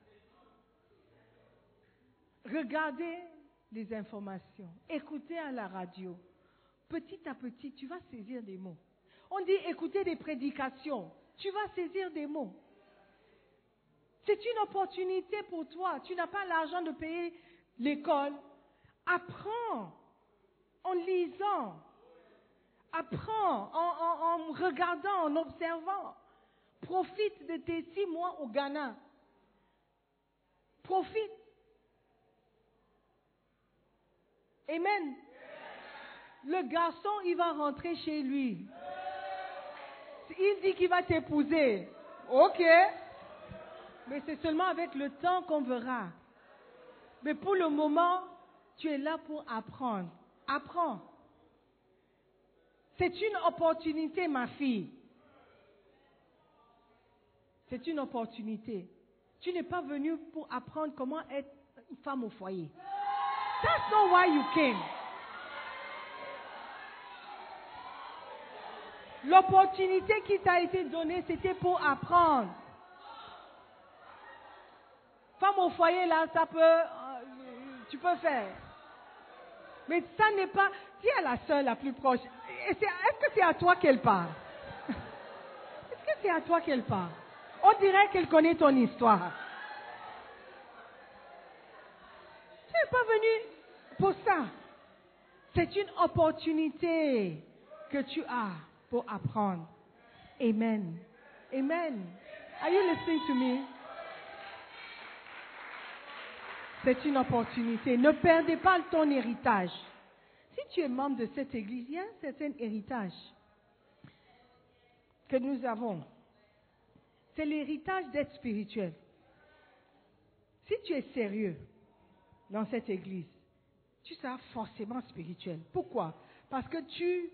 Regardez les informations. Écoutez à la radio. Petit à petit, tu vas saisir des mots. On dit écouter des prédications. Tu vas saisir des mots. C'est une opportunité pour toi. Tu n'as pas l'argent de payer l'école. Apprends en lisant. Apprends en regardant, en observant. Profite de tes 6 mois au Ghana. Profite. Amen. Le garçon, il va rentrer chez lui. Il dit qu'il va t'épouser. Ok. Mais c'est seulement avec le temps qu'on verra. Mais pour le moment, tu es là pour apprendre. Apprends. C'est une opportunité, ma fille. C'est une opportunité. Tu n'es pas venue pour apprendre comment être une femme au foyer. That's not why you came. L'opportunité qui t'a été donnée, c'était pour apprendre. Femme au foyer, là, ça peut, tu peux faire. Mais ça n'est pas, qui est la sœur la plus proche? Est-ce que c'est à toi qu'elle parle? Est-ce que c'est à toi qu'elle parle? On dirait qu'elle connaît ton histoire. Tu n'es pas venu pour ça. C'est une opportunité que tu as pour apprendre. Amen. Amen. Are you listening to me? C'est une opportunité. Ne perdez pas ton héritage. Si tu es membre de cette église, il y a un certain héritage que nous avons. C'est l'héritage d'être spirituel. Si tu es sérieux dans cette église, tu seras forcément spirituel. Pourquoi? Parce que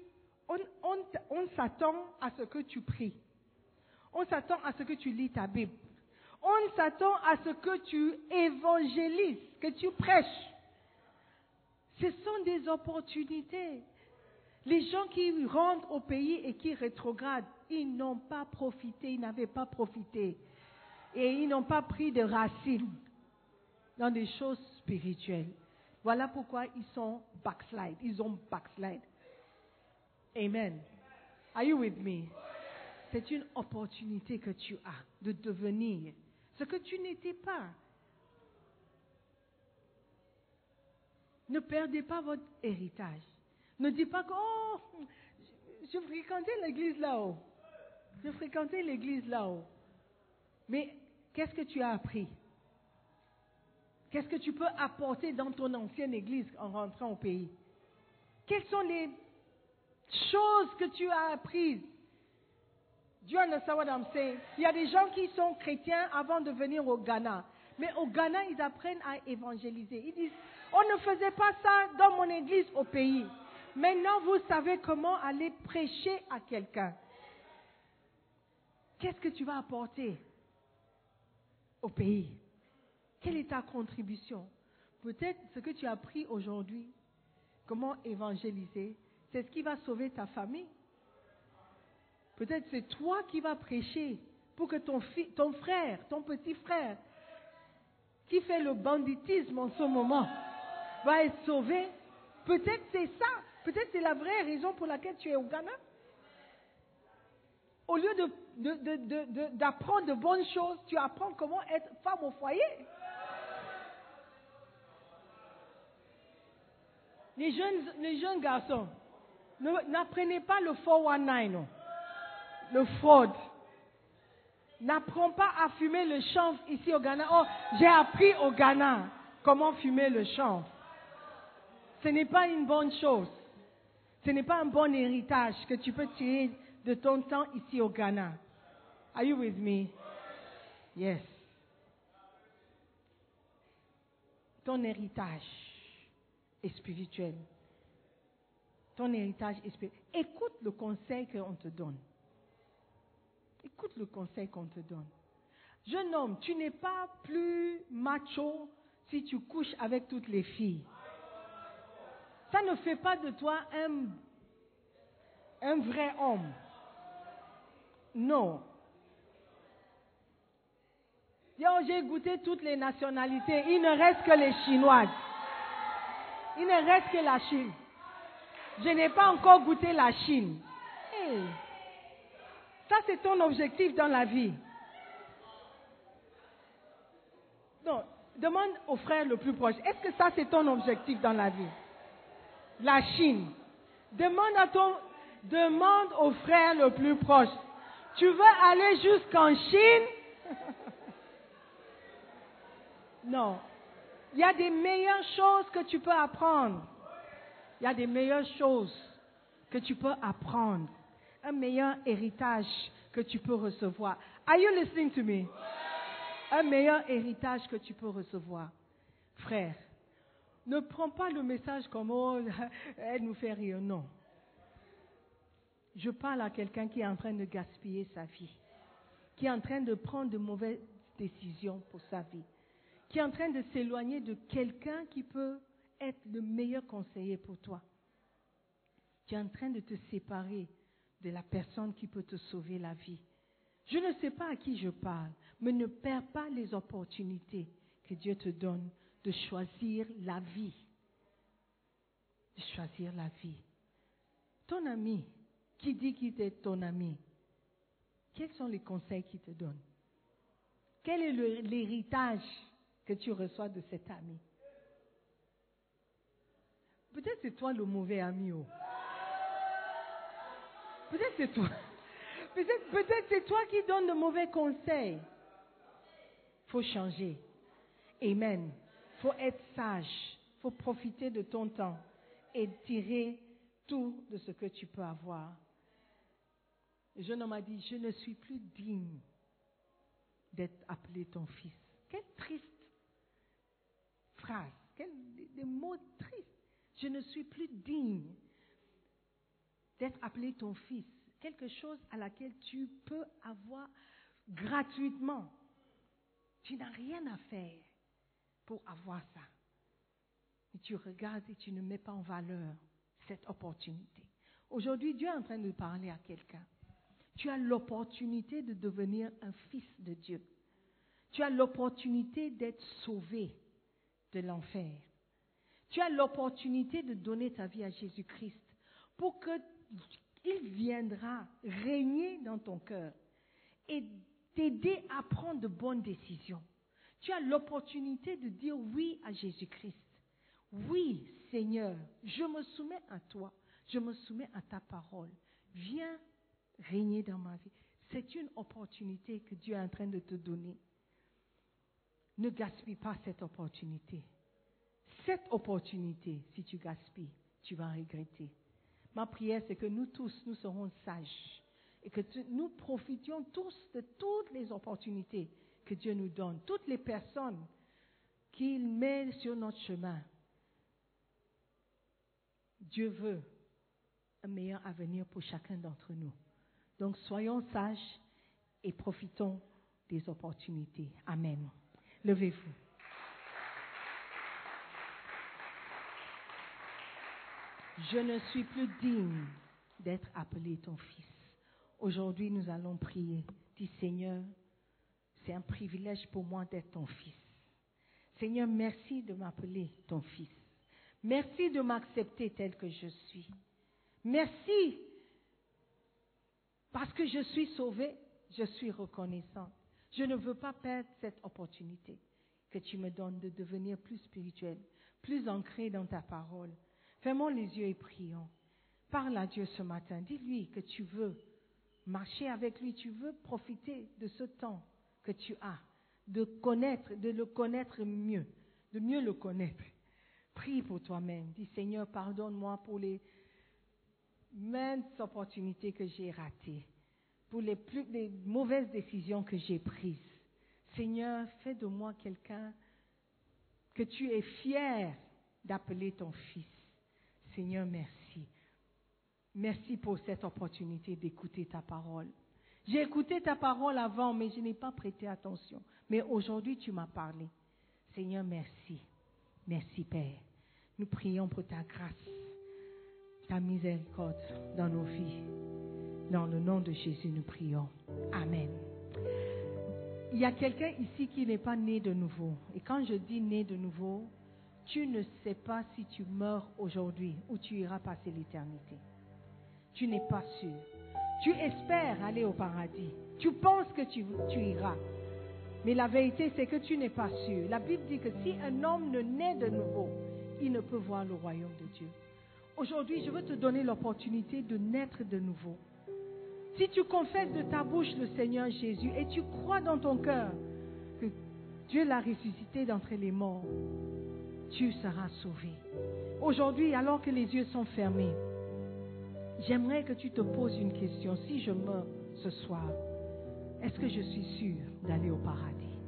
on s'attend à ce que tu pries. On s'attend à ce que tu lis ta Bible. On s'attend à ce que tu évangélises, que tu prêches. Ce sont des opportunités. Les gens qui rentrent au pays et qui rétrogradent, ils n'ont pas profité, ils n'avaient pas profité. Et ils n'ont pas pris de racines dans des choses spirituelles. Voilà pourquoi ils sont backslide. Ils ont backslide. Amen. Are you with me? C'est une opportunité que tu as de devenir ce que tu n'étais pas. Ne perdez pas votre héritage. Ne dis pas que, oh, je fréquentais l'église là-haut. Je fréquentais l'église là-haut. Mais qu'est-ce que tu as appris? Qu'est-ce que tu peux apporter dans ton ancienne église en rentrant au pays? Quelles sont choses que tu as apprises. Do you understand what I'm saying? Il y a des gens qui sont chrétiens avant de venir au Ghana. Mais au Ghana, ils apprennent à évangéliser. Ils disent, on ne faisait pas ça dans mon église au pays. Maintenant, vous savez comment aller prêcher à quelqu'un. Qu'est-ce que tu vas apporter au pays? Quelle est ta contribution? Peut-être ce que tu as appris aujourd'hui, comment évangéliser, c'est ce qui va sauver ta famille. Peut-être c'est toi qui vas prêcher pour que ton frère, ton petit frère, qui fait le banditisme en ce moment, va être sauvé. Peut-être c'est ça. Peut-être c'est la vraie raison pour laquelle tu es au Ghana. Au lieu d'apprendre de bonnes choses, tu apprends comment être femme au foyer. Les jeunes garçons, n'apprenez pas le 419, non. Le fraude. N'apprends pas à fumer le chanvre ici au Ghana. Oh, j'ai appris au Ghana comment fumer le chanvre. Ce n'est pas une bonne chose. Ce n'est pas un bon héritage que tu peux tirer de ton temps ici au Ghana. Are you with me? Yes. Ton héritage est spirituel. Ton héritage est spirituel. Écoute le conseil qu'on te donne. Écoute le conseil qu'on te donne. Jeune homme, tu n'es pas plus macho si tu couches avec toutes les filles. Ça ne fait pas de toi un vrai homme. Non. J'ai goûté toutes les nationalités. Il ne reste que les Chinoises. Il ne reste que la Chine. Je n'ai pas encore goûté la Chine. Hey. Ça, c'est ton objectif dans la vie. Donc, demande au frère le plus proche. Est-ce que ça, c'est ton objectif dans la vie? La Chine. Demande au frère le plus proche. Tu veux aller jusqu'en Chine? Non. Il y a des meilleures choses que tu peux apprendre. Il y a des meilleures choses que tu peux apprendre. Un meilleur héritage que tu peux recevoir. Are you listening to me? Un meilleur héritage que tu peux recevoir. Frère, ne prends pas le message comme « Oh, elle nous fait rire ». Non. Je parle à quelqu'un qui est en train de gaspiller sa vie, qui est en train de prendre de mauvaises décisions pour sa vie, qui est en train de s'éloigner de quelqu'un qui peut être le meilleur conseiller pour toi. Tu es en train de te séparer de la personne qui peut te sauver la vie. Je ne sais pas à qui je parle, mais ne perds pas les opportunités que Dieu te donne de choisir la vie. De choisir la vie. Ton ami, qui dit qu'il est ton ami, quels sont les conseils qu'il te donne? Quel est l'héritage que tu reçois de cet ami? Peut-être c'est toi le mauvais ami. Oh. Peut-être c'est toi. Peut-être c'est toi qui donnes de mauvais conseils. Il faut changer. Amen. Il faut être sage. Il faut profiter de ton temps et tirer tout de ce que tu peux avoir. Le jeune homme a dit, je ne suis plus digne d'être appelé ton fils. Quelle triste phrase. Des mots tristes. Je ne suis plus digne d'être appelé ton fils. Quelque chose à laquelle tu peux avoir gratuitement. Tu n'as rien à faire pour avoir ça. Et tu regardes et tu ne mets pas en valeur cette opportunité. Aujourd'hui, Dieu est en train de parler à quelqu'un. Tu as l'opportunité de devenir un fils de Dieu. Tu as l'opportunité d'être sauvé de l'enfer. Tu as l'opportunité de donner ta vie à Jésus-Christ pour qu'il viendra régner dans ton cœur et t'aider à prendre de bonnes décisions. Tu as l'opportunité de dire oui à Jésus-Christ. Oui, Seigneur, je me soumets à toi. Je me soumets à ta parole. Viens régner dans ma vie. C'est une opportunité que Dieu est en train de te donner. Ne gaspille pas cette opportunité. Cette opportunité, si tu gaspilles, tu vas regretter. Ma prière, c'est que nous tous, nous serons sages et que nous profitions tous de toutes les opportunités que Dieu nous donne, toutes les personnes qu'il met sur notre chemin. Dieu veut un meilleur avenir pour chacun d'entre nous. Donc, soyons sages et profitons des opportunités. Amen. Levez-vous. Je ne suis plus digne d'être appelé ton fils. Aujourd'hui, nous allons prier. Dis, Seigneur, c'est un privilège pour moi d'être ton fils. Seigneur, merci de m'appeler ton fils. Merci de m'accepter tel que je suis. Merci parce que je suis sauvée, je suis reconnaissante. Je ne veux pas perdre cette opportunité que tu me donnes de devenir plus spirituel, plus ancré dans ta parole. Fermons les yeux et prions. Parle à Dieu ce matin. Dis-lui que tu veux marcher avec lui, tu veux profiter de ce temps que tu as, de le connaître mieux, de mieux le connaître. Prie pour toi-même. Dis, Seigneur, pardonne-moi pour les maintes opportunités que j'ai ratées, pour les mauvaises décisions que j'ai prises. Seigneur, fais de moi quelqu'un que tu es fier d'appeler ton fils. Seigneur, merci. Merci pour cette opportunité d'écouter ta parole. J'ai écouté ta parole avant, mais je n'ai pas prêté attention. Mais aujourd'hui, tu m'as parlé. Seigneur, merci. Merci, Père. Nous prions pour ta grâce, ta miséricorde dans nos vies. Dans le nom de Jésus, nous prions. Amen. Il y a quelqu'un ici qui n'est pas né de nouveau. Et quand je dis né de nouveau, tu ne sais pas si tu meurs aujourd'hui ou tu iras passer l'éternité. Tu n'es pas sûr. Tu espères aller au paradis. Tu penses que tu iras. Mais la vérité, c'est que tu n'es pas sûr. La Bible dit que si un homme ne naît de nouveau, il ne peut voir le royaume de Dieu. Aujourd'hui, je veux te donner l'opportunité de naître de nouveau. Si tu confesses de ta bouche le Seigneur Jésus et tu crois dans ton cœur que Dieu l'a ressuscité d'entre les morts, tu seras sauvé. Aujourd'hui, alors que les yeux sont fermés, j'aimerais que tu te poses une question. Si je meurs ce soir, est-ce que je suis sûr d'aller au paradis?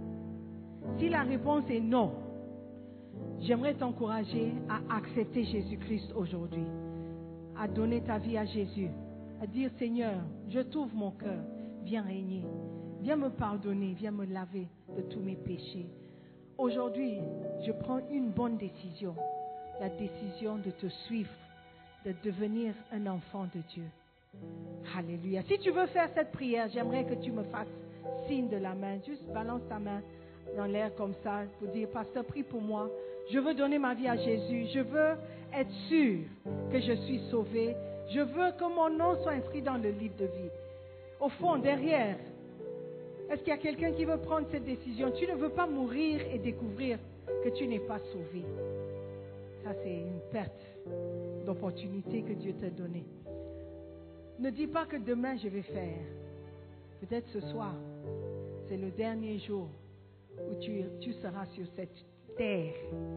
Si la réponse est non, j'aimerais t'encourager à accepter Jésus-Christ aujourd'hui, à donner ta vie à Jésus, à dire, Seigneur, je t'ouvre mon cœur, viens régner, viens me pardonner, viens me laver de tous mes péchés. Aujourd'hui, je prends une bonne décision, la décision de te suivre, de devenir un enfant de Dieu. Alléluia. Si tu veux faire cette prière, j'aimerais que tu me fasses signe de la main. Juste balance ta main dans l'air comme ça pour dire, Pasteur, prie pour moi. Je veux donner ma vie à Jésus. Je veux être sûr que je suis sauvé. Je veux que mon nom soit inscrit dans le livre de vie. Au fond, derrière, est-ce qu'il y a quelqu'un qui veut prendre cette décision? Tu ne veux pas mourir et découvrir que tu n'es pas sauvé. Ça, c'est une perte d'opportunité que Dieu t'a donnée. Ne dis pas que demain je vais faire. Peut-être ce soir, c'est le dernier jour où tu seras sur cette terre.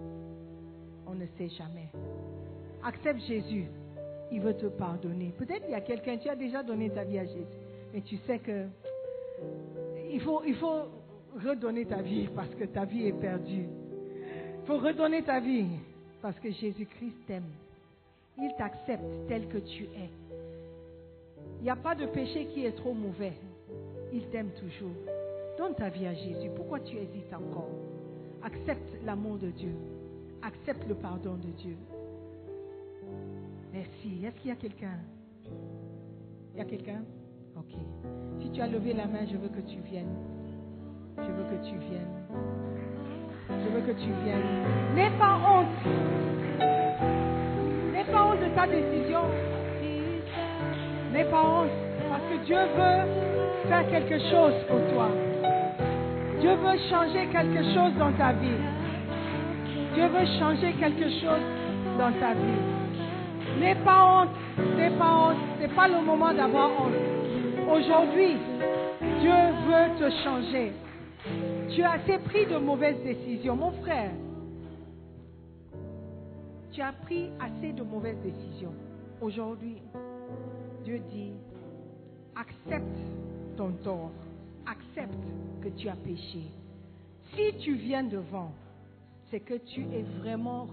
On ne sait jamais. Accepte Jésus. Il veut te pardonner. Peut-être il y a quelqu'un, tu as déjà donné ta vie à Jésus, mais tu sais que il faut redonner ta vie parce que ta vie est perdue. Il faut redonner ta vie parce que Jésus-Christ t'aime. Il t'accepte tel que tu es. Il n'y a pas de péché qui est trop mauvais. Il t'aime toujours. Donne ta vie à Jésus. Pourquoi tu hésites encore? Accepte l'amour de Dieu. Accepte le pardon de Dieu. Merci. Est-ce qu'il y a quelqu'un? Il y a quelqu'un? Ok. Si tu as levé la main, je veux que tu viennes. Je veux que tu viennes. Je veux que tu viennes. N'aie pas honte. N'aie pas honte de ta décision. N'aie pas honte. Parce que Dieu veut faire quelque chose pour toi. Dieu veut changer quelque chose dans ta vie. Dieu veut changer quelque chose dans ta vie. N'aie pas honte. N'aie pas honte. Ce n'est pas le moment d'avoir honte. Aujourd'hui, Dieu veut te changer. Tu as assez pris de mauvaises décisions. Mon frère, tu as pris assez de mauvaises décisions. aujourd'hui, Dieu dit, accepte ton tort, accepte que tu as péché. Si tu viens devant, c'est que tu es vraiment,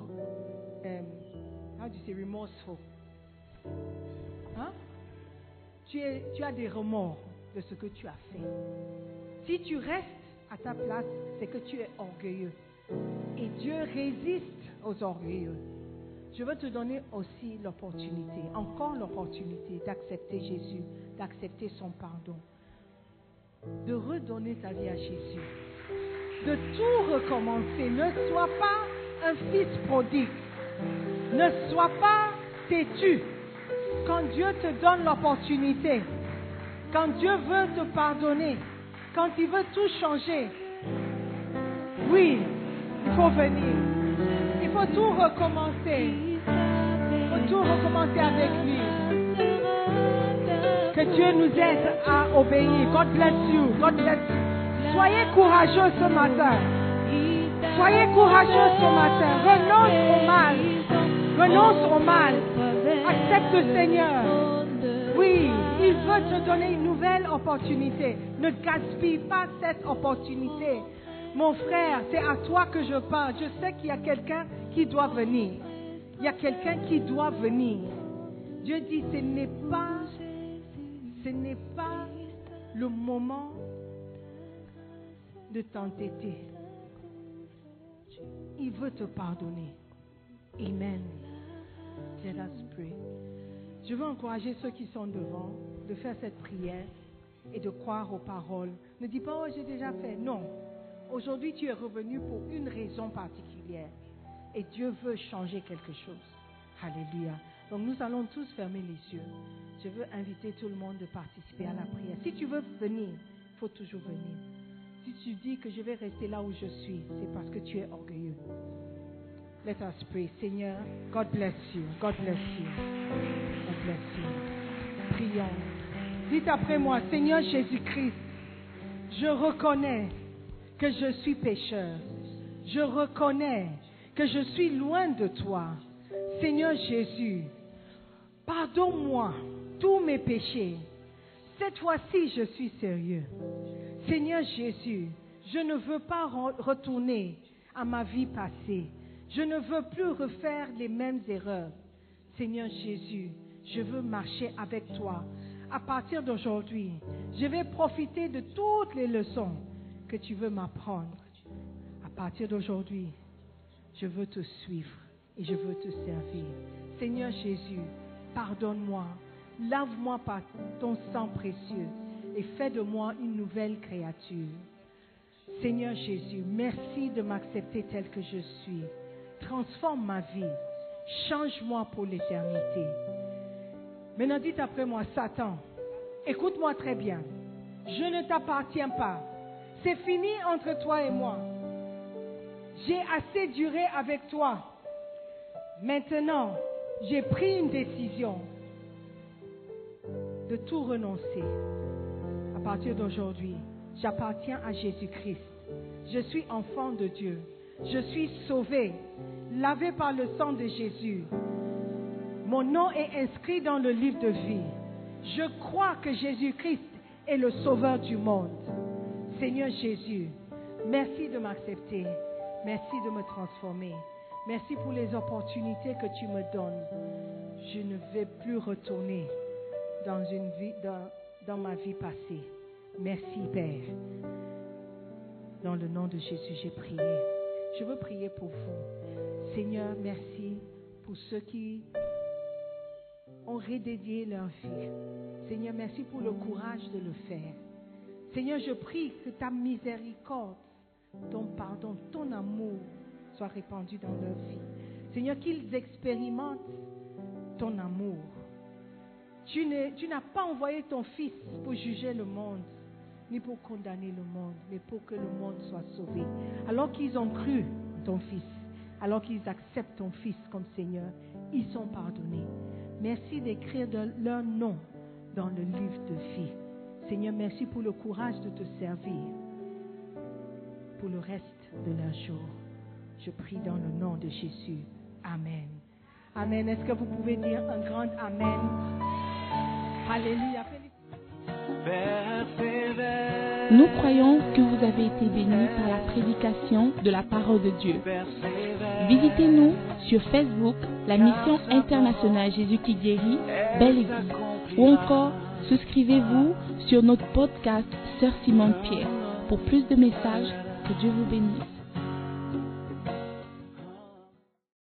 remorseful. Hein? Tu as des remords de ce que tu as fait. Si tu restes à ta place, c'est que tu es orgueilleux. Et Dieu résiste aux orgueilleux. Je veux te donner aussi l'opportunité, encore l'opportunité d'accepter Jésus, d'accepter son pardon, de redonner ta vie à Jésus, de tout recommencer. Ne sois pas un fils prodigue. Ne sois pas têtu. Quand Dieu te donne l'opportunité, quand Dieu veut te pardonner, quand il veut tout changer, oui, il faut venir. Il faut tout recommencer. Il faut tout recommencer avec lui. Que Dieu nous aide à obéir. God bless you. God bless you. Soyez courageux ce matin. Soyez courageux ce matin. Renonce au mal. Renonce au mal. Accepte le Seigneur. Oui, il veut te donner une nouvelle opportunité. Ne gaspille pas cette opportunité. Mon frère, c'est à toi que je parle. Je sais qu'il y a quelqu'un qui doit venir. Il y a quelqu'un qui doit venir. Dieu dit, ce n'est pas le moment de t'entêter. Il veut te pardonner. Amen. Let us pray. Je veux encourager ceux qui sont devant de faire cette prière et de croire aux paroles. Ne dis pas, oh, j'ai déjà fait. Non. Aujourd'hui, tu es revenu pour une raison particulière. Et Dieu veut changer quelque chose. Alléluia. Donc nous allons tous fermer les yeux. Je veux inviter tout le monde de participer à la prière. Si tu veux venir, il faut toujours venir. Si tu dis que je vais rester là où je suis, c'est parce que tu es orgueilleux. Let us pray. Seigneur, God bless you. God bless you. God bless you. Prions. Dites après moi, Seigneur Jésus-Christ, je reconnais que je suis pécheur. Je reconnais que je suis loin de toi. Seigneur Jésus, pardonne-moi tous mes péchés. Cette fois-ci, je suis sérieux. Seigneur Jésus, je ne veux pas retourner à ma vie passée. Je ne veux plus refaire les mêmes erreurs. Seigneur Jésus, je veux marcher avec toi. À partir d'aujourd'hui, je vais profiter de toutes les leçons que tu veux m'apprendre. À partir d'aujourd'hui, je veux te suivre et je veux te servir. Seigneur Jésus, pardonne-moi, lave-moi par ton sang précieux et fais de moi une nouvelle créature. Seigneur Jésus, merci de m'accepter tel que je suis. Transforme ma vie, change-moi pour l'éternité. Maintenant dites après moi, Satan, écoute-moi très bien, je ne t'appartiens pas. C'est fini entre toi et moi. J'ai assez duré avec toi. Maintenant, j'ai pris une décision de tout renoncer. À partir d'aujourd'hui, j'appartiens à Jésus-Christ. Je suis enfant de Dieu. Je suis sauvé, lavé par le sang de Jésus. Mon nom est inscrit dans le livre de vie. Je crois que Jésus-Christ est le sauveur du monde. Seigneur Jésus, merci de m'accepter. Merci de me transformer. Merci pour les opportunités que tu me donnes. Je ne vais plus retourner dans ma vie passée. Merci Père. Dans le nom de Jésus, j'ai prié. Je veux prier pour vous. Seigneur, merci pour ceux qui ont redédié leur vie. Seigneur, merci pour le courage de le faire. Seigneur, je prie que ta miséricorde, ton pardon, ton amour soit répandu dans leur vie. Seigneur, qu'ils expérimentent ton amour. Tu n'as pas envoyé ton Fils pour juger le monde, ni pour condamner le monde, mais pour que le monde soit sauvé. Alors qu'ils ont cru ton Fils, alors qu'ils acceptent ton Fils comme Seigneur, ils sont pardonnés. Merci d'écrire leur nom dans le livre de vie. Seigneur, merci pour le courage de te servir pour le reste de leur jour. Je prie dans le nom de Jésus. Amen. Amen. Est-ce que vous pouvez dire un grand Amen? Alléluia. Nous croyons que vous avez été bénis par la prédication de la parole de Dieu. Visitez-nous sur Facebook, la Mission Internationale Jésus qui guérit, Belle Église, ou encore souscrivez-vous sur notre podcast Sœur Simone Pierre. Pour plus de messages, que Dieu vous bénisse.